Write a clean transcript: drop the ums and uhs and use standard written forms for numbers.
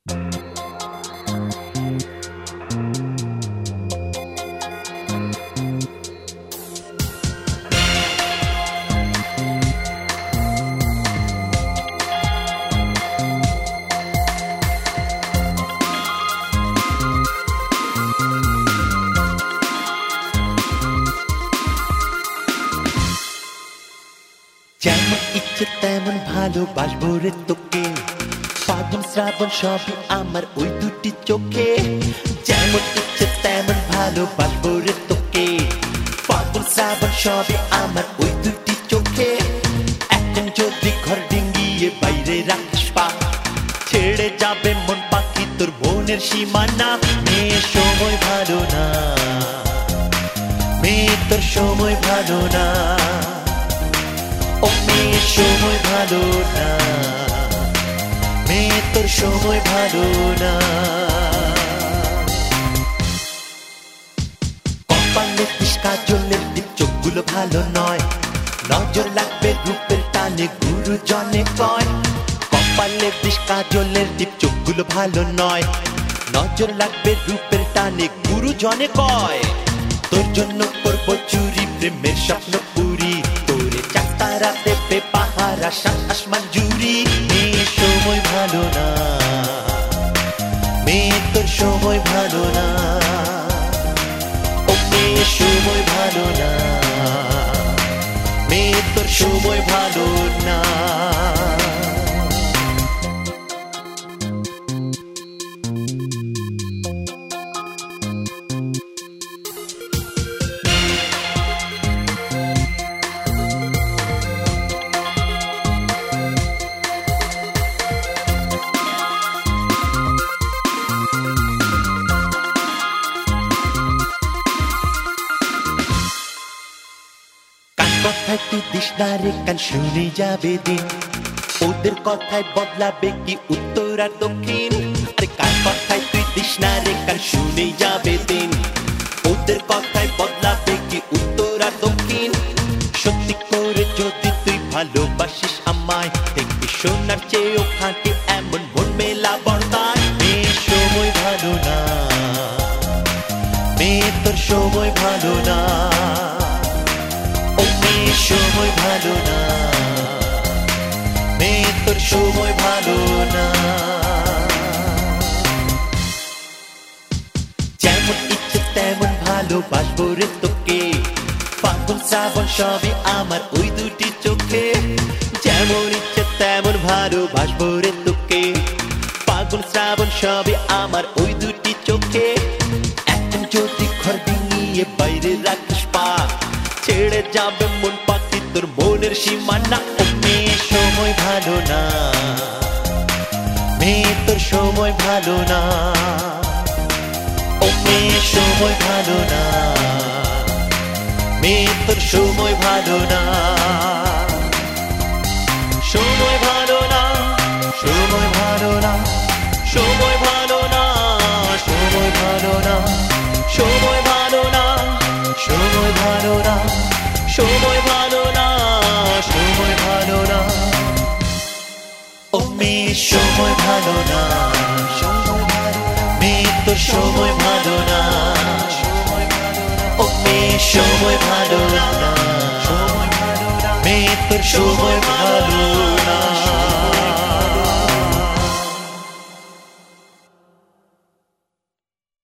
যেমন ইচ্ছে তেমন ভালোবাসবো রে তোকে, ফাগুন শ্রাবণ সবই আমার ওই দুটি চোখে। যেমন ইচ্ছে তেমন ভালোবাসবো রে তোকে, ফাগুন শ্রাবণ সবই আমার ওই দুটি চোখে। এখন যদি ঘর ডিঙ্গিয়ে বাইরে রাখিস পা, ছেড়ে যাবে মন পাখি তোর মনের সীমানা। মেয়ে সময় ভালো না, মেয়ে তোর সময় ভালো না, ও মেয়ে সময় ভালো না, মেয়ে তোর সময় ভালো না। কপালে পিসকা জলের দীপ চোখগুলো ভালো নয়, নজর লাগবে রূপের টানে গুরুজনে কয়। কপালে পিসকা জলের দীপ চোখগুলো ভালো নয়, নজর লাগবে রূপের টানে গুরুজনে কয়। তোর জন্য করবো চুরি প্রেমের স্বপ্ন পুরি, তোরে চাকতারা দেবে পাহারা সাত আসমান জুড়ি। মেয়ে সময় ভালো না, মেয়ে তোর সময় ভালো না, ও মেয়ে সময় ভালো না, মেয়ে তোর সময় ভালো না। কথায় তুই দিস না রে কান, শুনে যাবে দিন। ওদের কথায় বদলাবে কি উত্তর আর দক্ষিণ? আরে কার কথায় তুই দিস না রে কান, শুনে যাবে দিন। ওদের কথায় বদলাবে কি উত্তর আর দক্ষিণ? সত্যি করে যদি তুই ভালোবাসিস আমায়, দেখবি সোনার চেয়েও খাঁটি এমন মন মেলা বর্তায়। মেয়ে সময় ভালো না, মেয়ে তোর সময় ভালো না, ও মেয়ে সময় ভালো না, মেয়ে তোর সময় ভালো না। যেমন ইচ্ছে তেমন ভালোবাসবো রে তোকে, ফাগুন শ্রাবণ সবই আমার ওই দুটি চোখে। যেমন ইচ্ছে তেমন ভালোবাসবো রে তোকে, ফাগুন শ্রাবণ সবই আমার ওই দুটি চোখে। এখন যদি ঘর ডিঙিয়ে বাইরে রাখিস পা, ছেড়ে যাবে মন পাখি তোর মনের সীমানা। ও মেয়ে সময় ভালো না, মেয়ে তোর সময় ভালো না, ও মেয়ে সময় ভালো না, মেয়ে তোর সময় ভালো না। সময় ভালো না, সময় ভালো না, সময় ভালো না, সময় ভালো না, সময় ভালো না, সময় ভালো না, সময় ভালো না, সময় ভালো না, ও মেয়ে সময় ভালো না, মেয়ে তোর সময় ভালো না, ও মেয়ে সময় ভালো না, মেয়ে তোর সময় ভালো।